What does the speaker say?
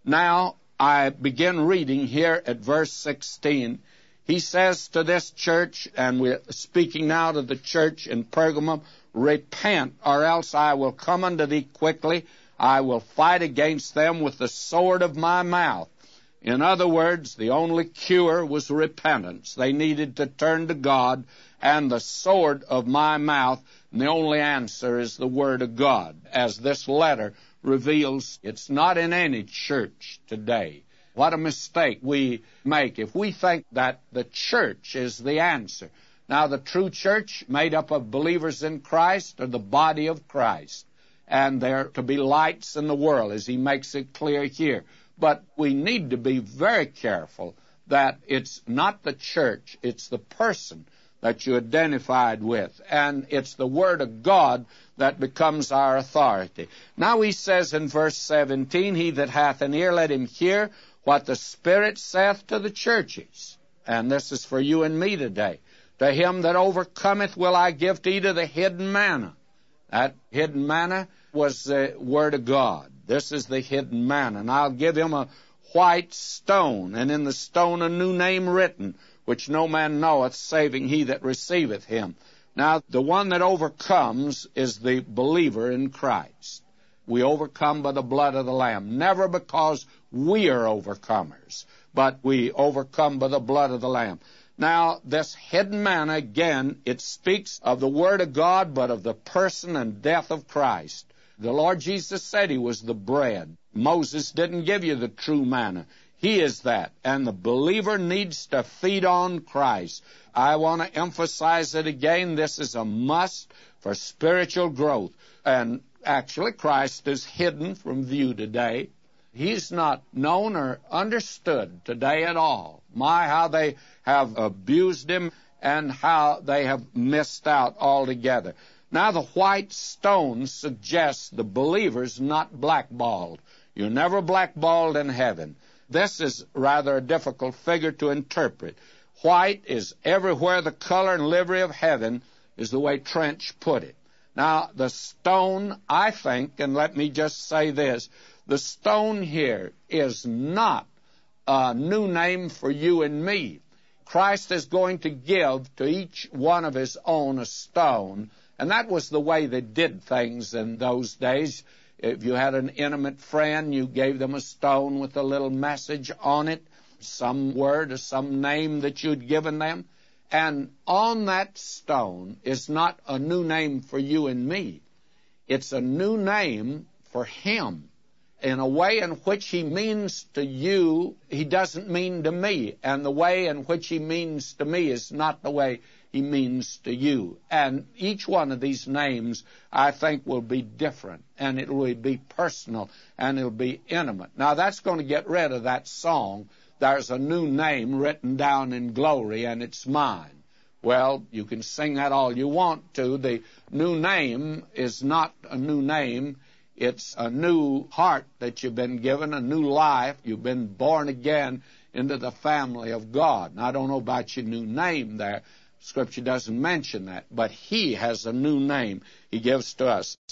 Now, I begin reading here at verse 16. He says to this church, and we're speaking now to the church in Pergamum, repent, or else I will come unto thee quickly. I will fight against them with the sword of my mouth. In other words, the only cure was repentance. They needed to turn to God and the sword of my mouth, and the only answer is the Word of God. As this letter reveals, it's not in any church today. What a mistake we make if we think that the church is the answer. Now, the true church, made up of believers in Christ, are the body of Christ. And they're to be lights in the world, as he makes it clear here. But we need to be very careful that it's not the church, it's the person that you're identified with. And it's the Word of God that becomes our authority. Now he says in verse 17, he that hath an ear, let him hear what the Spirit saith to the churches. And this is for you and me today. To him that overcometh will I give to eat of the hidden manna. That hidden manna was the Word of God. This is the hidden manna. And I'll give him a white stone, and in the stone a new name written, which no man knoweth, saving he that receiveth him. Now, the one that overcomes is the believer in Christ. We overcome by the blood of the Lamb, never because we are overcomers, but we overcome by the blood of the Lamb. Now, this hidden manna, again, it speaks of the Word of God, but of the person and death of Christ. The Lord Jesus said he was the bread. Moses didn't give you the true manna. He is that. And the believer needs to feed on Christ. I want to emphasize it again. This is a must for spiritual growth. And actually, Christ is hidden from view today. He's not known or understood today at all. My, how they have abused him and how they have missed out altogether. Now, the white stone suggests the believer's not blackballed. You're never blackballed in heaven. This is rather a difficult figure to interpret. White is everywhere the color and livery of heaven, is the way Trench put it. Now, the stone, I think, and let me just say this, the stone here is not a new name for you and me. Christ is going to give to each one of his own a stone, and that was the way they did things in those days. If you had an intimate friend, you gave them a stone with a little message on it, some word or some name that you'd given them. And on that stone is not a new name for you and me. It's a new name for him. In a way in which he means to you, he doesn't mean to me. And the way in which he means to me is not the way he means to you. And each one of these names, I think, will be different. And it will be personal. And it will be intimate. Now, that's going to get rid of that song, there's a new name written down in glory, and it's mine. Well, you can sing that all you want to. The new name is not a new name. It's a new heart that you've been given, a new life. You've been born again into the family of God. Now, I don't know about your new name there. Scripture doesn't mention that. But he has a new name he gives to us.